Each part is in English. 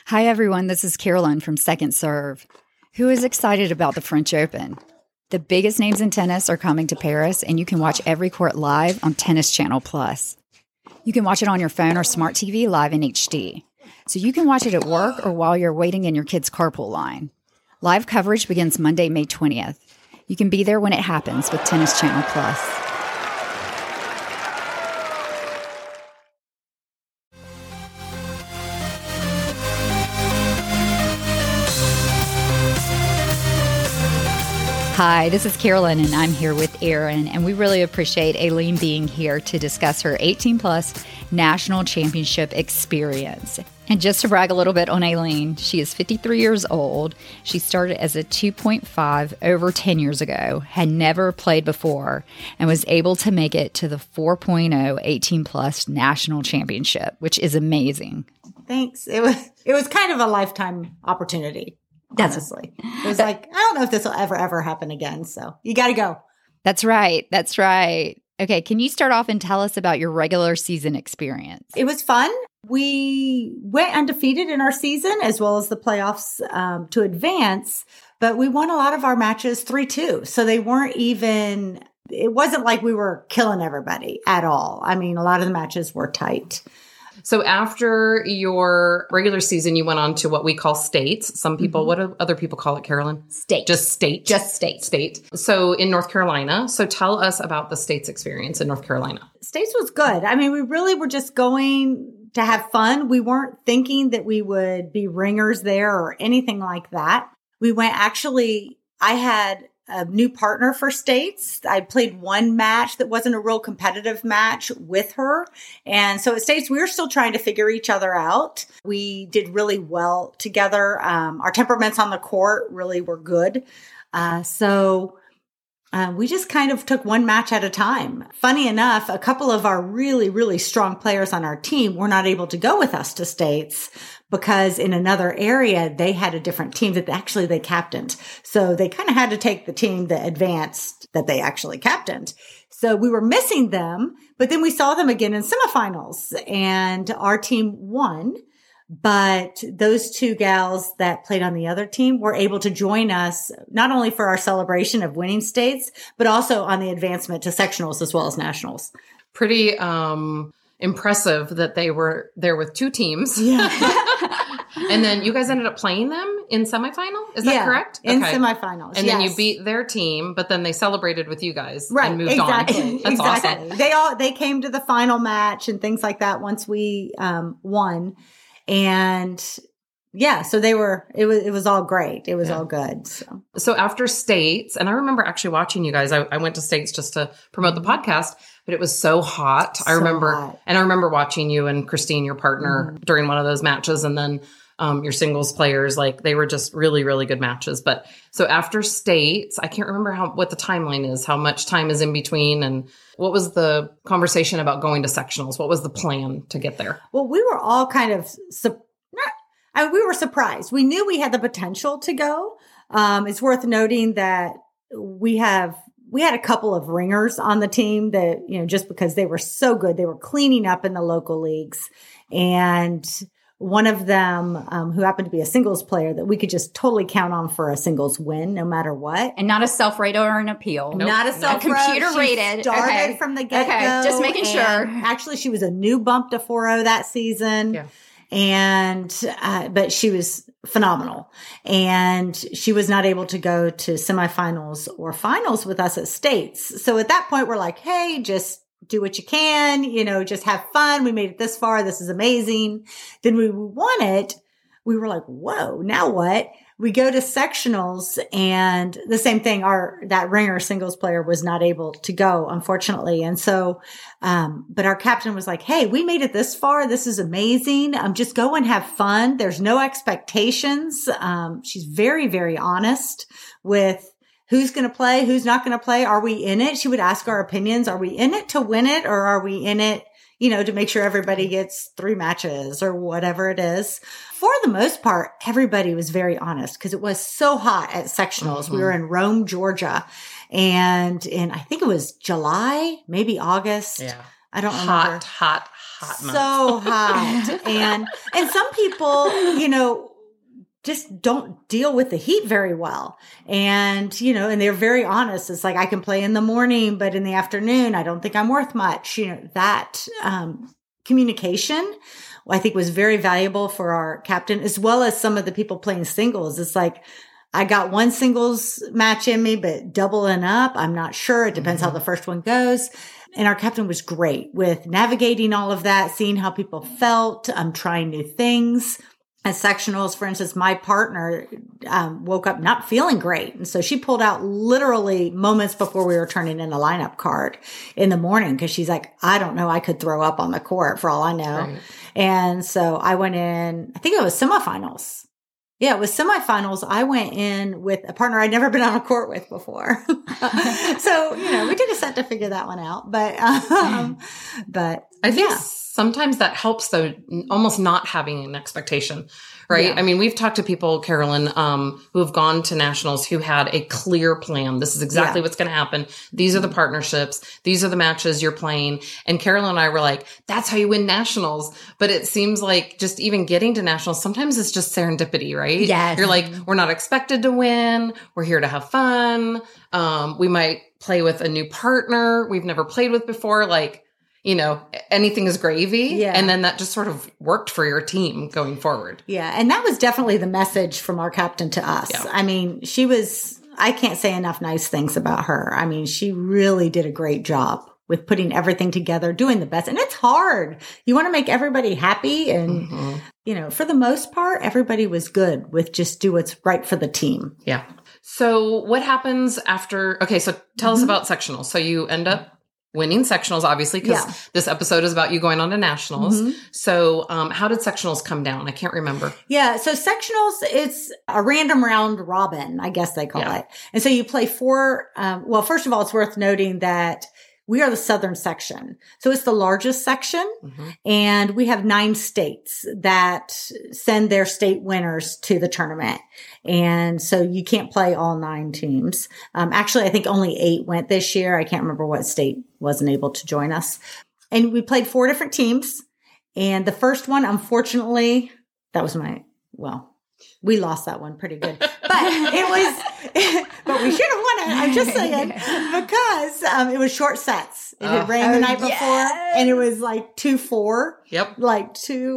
Hi, everyone. This is Carolyn from Second Serve. Who is excited about the French Open? The biggest names in tennis are coming to Paris, and you can watch every court live on Tennis Channel Plus. You can watch it on your phone or smart TV live in HD. So you can watch it at work or while you're waiting in your kid's carpool line. Live coverage begins Monday, May 20th. You can be there when it happens with Tennis Channel Plus. Hi, this is Carolyn, and I'm here with Erin, and we really appreciate Aileen being here to discuss her 18-plus national championship experience. And just to brag a little bit on Aileen, she is 53 years old. She started as a 2.5 over 10 years ago, had never played before, and was able to make it to the 4.0 18-plus national championship, which is amazing. Thanks. It was kind of a lifetime opportunity. Honestly, it was like, I don't know if this will ever happen again. So you got to go. That's right. That's right. Okay. Can you start off and tell us about your regular season experience? It was fun. We went undefeated in our season as well as the playoffs to advance, but we won a lot of our matches 3-2. So they weren't even, it wasn't like we were killing everybody at all. I mean, a lot of the matches were tight. So after your regular season, you went on to what we call states. Some people, what do other people call it, Carolyn? State. Just state. Just state. State. So in North Carolina. So tell us about the states experience in North Carolina. States was good. I mean, we really were just going to have fun. We weren't thinking that we would be ringers there or anything like that. We went I had a new partner for states. I played one match that wasn't a real competitive match with her. And so at states, we were still trying to figure each other out. We did really well together. Our temperaments on the court really were good. So we just kind of took one match at a time. Funny enough, a couple of our really, really strong players on our team were not able to go with us to states because in another area, they had a different team that they captained. So they kind of had to take the team that advanced that they actually captained. So we were missing them, but then we saw them again in semifinals and our team won. But those two gals that played on the other team were able to join us not only for our celebration of winning states, but also on the advancement to sectionals as well as nationals. Pretty impressive that they were there with two teams. Yeah. And then you guys ended up playing them in semifinal? Is that correct? In semifinals. And then you beat their team, but then they celebrated with you guys and moved on. That's awesome. They came to the final match and things like that once we won. And yeah, so it was all great. It was all good. So after states, and I remember actually watching you guys, I went to states just to promote the podcast, but it was so hot. I remember watching you and Christine, your partner, during one of those matches. And then your singles players, like they were just really, really good matches. But so after states, I can't remember what the timeline is, how much time is in between, and what was the conversation about going to sectionals? What was the plan to get there? Well, we were all kind of, we were surprised. We knew we had the potential to go. It's worth noting that we had a couple of ringers on the team that, just because they were so good, they were cleaning up in the local leagues. And one of them, who happened to be a singles player that we could just totally count on for a singles win, no matter what. And not a self-rated or an appeal. Nope. Not a self-rated. Computer-rated. Started from the get-go. Okay, just making sure. Actually, she was a new bump to 4.0 that season. Yeah. But she was phenomenal. And she was not able to go to semifinals or finals with us at states. So at that point, we're like, hey, just do what you can, just have fun. We made it this far. This is amazing. Then we won it. We were like, whoa, now what? We go to sectionals and the same thing. That ringer singles player was not able to go, unfortunately. And so, but our captain was like, hey, we made it this far. This is amazing. Just go and have fun. There's no expectations. She's very, very honest with who's going to play, who's not going to play. Are we in it? She would ask our opinions. Are we in it to win it, or are we in it, to make sure everybody gets 3 matches or whatever it is? For the most part, everybody was very honest because it was so hot at sectionals. We were in Rome, Georgia, and I think it was July, maybe August. Yeah. I don't remember. Hot hot month. So hot. And some people, just don't deal with the heat very well. And, and they're very honest. It's like, I can play in the morning, but in the afternoon, I don't think I'm worth much. That communication, I think, was very valuable for our captain, as well as some of the people playing singles. It's like, I got one singles match in me, but doubling up, I'm not sure. It depends how the first one goes. And our captain was great with navigating all of that, seeing how people felt, trying new things. At sectionals, for instance, my partner woke up not feeling great. And so she pulled out literally moments before we were turning in a lineup card in the morning, because she's like, I don't know, I could throw up on the court for all I know. Right. And so I went in, I think it was semifinals. Yeah, it was semifinals. I went in with a partner I'd never been on a court with before. So, we took a set to figure that one out. But I think sometimes that helps, though, almost not having an expectation, right? Yeah. I mean, we've talked to people, Carolyn, who have gone to nationals who had a clear plan. This is exactly what's going to happen. These are the partnerships. These are the matches you're playing. And Carolyn and I were like, that's how you win nationals. But it seems like just even getting to nationals, sometimes it's just serendipity, right? Yes. You're like, we're not expected to win. We're here to have fun. We might play with a new partner we've never played with before. Like, anything is gravy. Yeah. And then that just sort of worked for your team going forward. Yeah. And that was definitely the message from our captain to us. Yeah. I mean, I can't say enough nice things about her. I mean, she really did a great job with putting everything together, doing the best. And it's hard. You want to make everybody happy. And, for the most part, everybody was good with just do what's right for the team. Yeah. So what happens after? Okay. So tell us about sectionals. So you end up winning sectionals, obviously, because this episode is about you going on to nationals. Mm-hmm. So how did sectionals come down? I can't remember. Yeah. So sectionals, it's a random round robin, I guess they call it. And so you play four. First of all, it's worth noting that we are the southern section. So it's the largest section. Mm-hmm. And we have 9 states that send their state winners to the tournament. And so you can't play all 9 teams. Actually, I think only 8 went this year. I can't remember what state wasn't able to join us. And we played 4 different teams. And the first one, unfortunately, we lost that one pretty good, but but we should have won it. I'm just saying, because it was short sets. It had rained the night before, and it was like 2-4. Yep. Like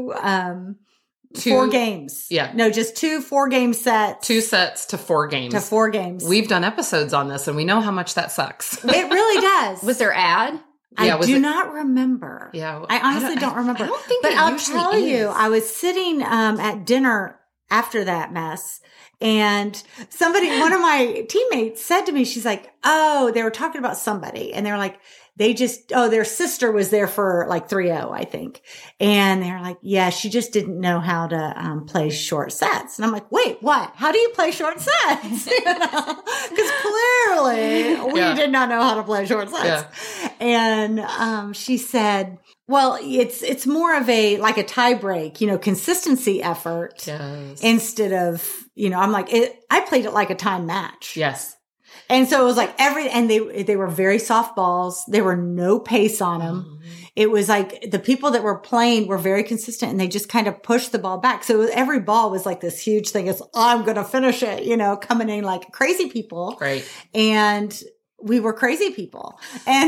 4 games. Yeah. No, just 2 4-game sets. 2 sets to 4 games. To 4 games. We've done episodes on this, and we know how much that sucks. It really does. Was there ad? I do not remember. Yeah. I honestly don't remember. I don't think but it I'll usually tell is. you, I was sitting at dinner after that mess, and one of my teammates said to me, she's like, oh, they were talking about somebody, and they're like, their sister was there for like 3-0, I think. And they're like, yeah, she just didn't know how to play short sets. And I'm like, wait, what? How do you play short sets? Because clearly we did not know how to play short sets. Yeah. And she said, well, it's more of a tie break, consistency effort instead of, I'm like, I played it like a time match. Yes. And so it was like and they were very soft balls. There were no pace on them. Mm-hmm. It was like the people that were playing were very consistent, and they just kind of pushed the ball back. So every ball was like this huge thing. It's, I'm going to finish it, coming in like crazy people. Right. And we were crazy people,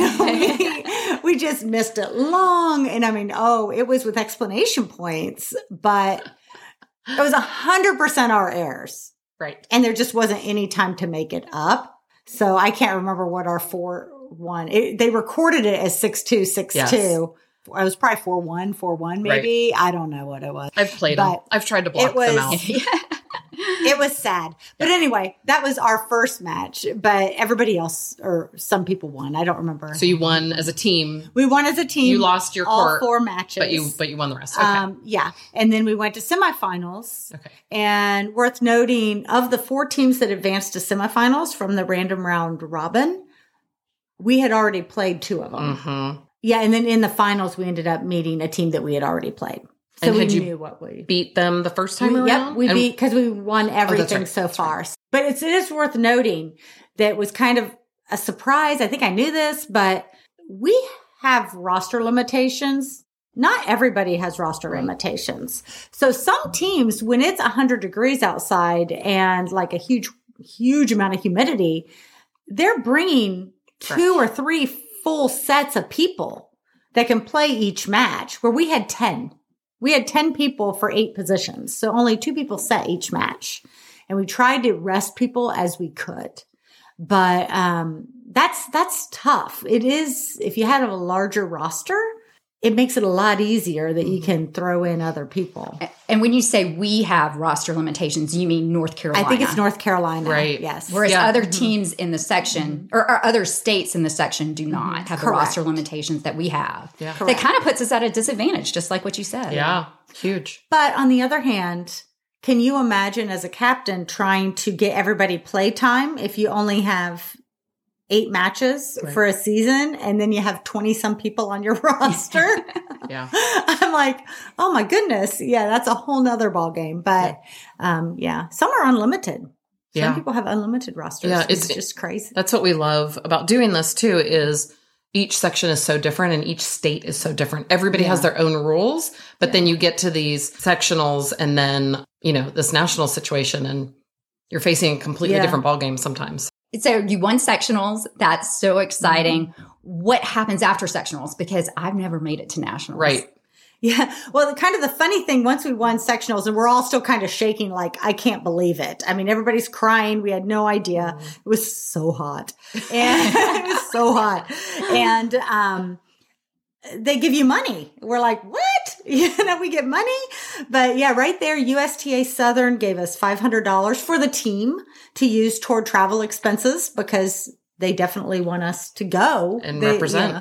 and we just missed it long. And I mean, it was with explanation points, but it was 100% our errors. Right. And there just wasn't any time to make it up. So I can't remember what our 4-1. They recorded it as 6-2, 6-2. Yes. It was probably 4-1, 4-1 maybe. Right. I don't know what it was. I've played them. I've tried to block them out. It was sad. But anyway, that was our first match. But everybody else, or some people won. I don't remember. So you won as a team. We won as a team. You lost your court. All 4 matches. But you won the rest. Okay. Yeah. And then we went to semifinals. Okay. And worth noting, of the 4 teams that advanced to semifinals from the random round robin, we had already played 2 of them. Mm-hmm. Yeah. And then in the finals, we ended up meeting a team that we had already played. So we knew what we beat them the first time around? Yep, we beat, because we won everything so far. Right. But it is worth noting that it was kind of a surprise. I think I knew this, but we have roster limitations not everybody has roster limitations. So some teams, when it's 100 degrees outside and like a huge amount of humidity, they're bringing 2 or 3 full sets of people that can play each match, where we had 10. We had 10 people for 8 positions. So only 2 people set each match. And we tried to rest people as we could. But that's tough. It is, if you had a larger roster, it makes it a lot easier that you can throw in other people. And when you say we have roster limitations, you mean North Carolina? I think it's North Carolina. Right. Yes. Whereas other teams in the section or other states in the section do not have the roster limitations that we have. Yeah. That kind of puts us at a disadvantage, just like what you said. Yeah. Huge. But on the other hand, can you imagine as a captain trying to get everybody play time if you only have 8 matches for a season and then you have 20 some people on your roster? Yeah. I'm like, oh my goodness. Yeah, that's a whole nother ball game. But some are unlimited. Some people have unlimited rosters. Yeah, it's just crazy. That's what we love about doing this too, is each section is so different and each state is so different. Everybody has their own rules, but then you get to these sectionals and then, this national situation and you're facing a completely different ball game sometimes. So you won sectionals. That's so exciting. Mm-hmm. What happens after sectionals? Because I've never made it to nationals. Right. Yeah. Well, kind of the funny thing, once we won sectionals and we're all still kind of shaking, like, I can't believe it. I mean, everybody's crying. We had no idea. It was so hot. And it was so hot. And, they give you money. We're like, what? We get money. But yeah, right there, USTA Southern gave us $500 for the team to use toward travel expenses because they definitely want us to go and represent.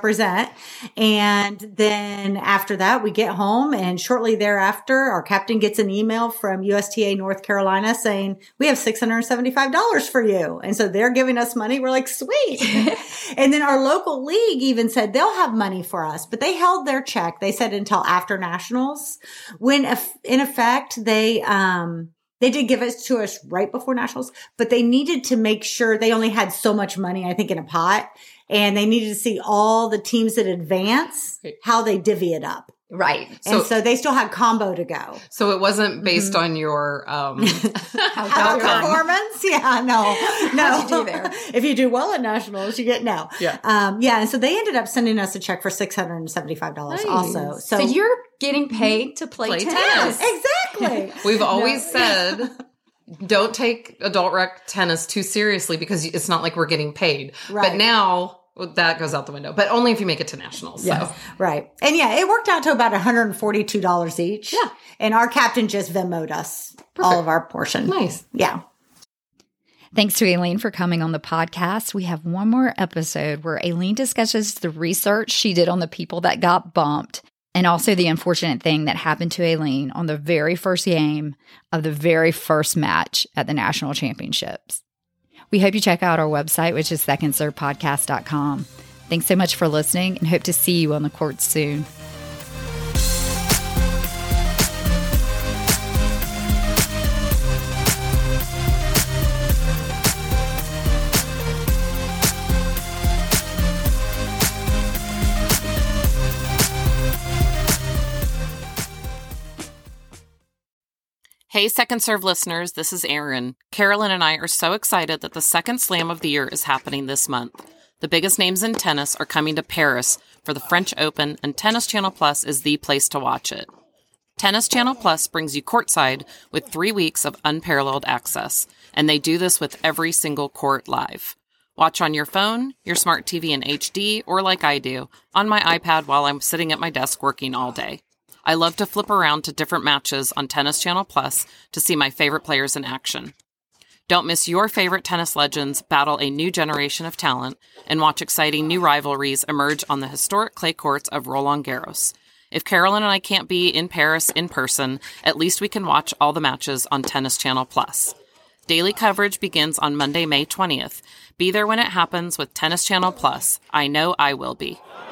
And then after that, we get home, and shortly thereafter, our captain gets an email from USTA North Carolina saying, we have $675 for you. And so they're giving us money. We're like, sweet. And then our local league even said they'll have money for us, but they held their check. They said until after nationals, when in effect, they did give it to us right before nationals, but they needed to make sure they only had so much money, I think, in a pot, and they needed to see all the teams that advance, how they divvy it up. Right. And so they still had combo to go. So it wasn't based on your performance? Yeah, no. How'd you do there? If you do well at nationals, you get no. Yeah. And so they ended up sending us a check for $675 also. So you're getting paid to play tennis. Exactly. We've always said, don't take adult rec tennis too seriously because it's not like we're getting paid. Right. But now that goes out the window, but only if you make it to nationals. Yes. So. Right. And it worked out to about $142 each. Yeah. And our captain just Venmo'd us all of our portion. Nice. Yeah. Thanks to Aileen for coming on the podcast. We have one more episode where Aileen discusses the research she did on the people that got bumped and also the unfortunate thing that happened to Aileen on the very first game of the very first match at the national championships. We hope you check out our website, which is secondservepodcast.com. Thanks so much for listening and hope to see you on the court soon. Hey, Second Serve listeners, this is Erin. Carolyn and I are so excited that the second slam of the year is happening this month. The biggest names in tennis are coming to Paris for the French Open, and Tennis Channel Plus is the place to watch it. Tennis Channel Plus brings you courtside with 3 weeks of unparalleled access, and they do this with every single court live. Watch on your phone, your smart TV in HD, or like I do, on my iPad while I'm sitting at my desk working all day. I love to flip around to different matches on Tennis Channel Plus to see my favorite players in action. Don't miss your favorite tennis legends battle a new generation of talent and watch exciting new rivalries emerge on the historic clay courts of Roland Garros. If Carolyn and I can't be in Paris in person, at least we can watch all the matches on Tennis Channel Plus. Daily coverage begins on Monday, May 20th. Be there when it happens with Tennis Channel Plus. I know I will be.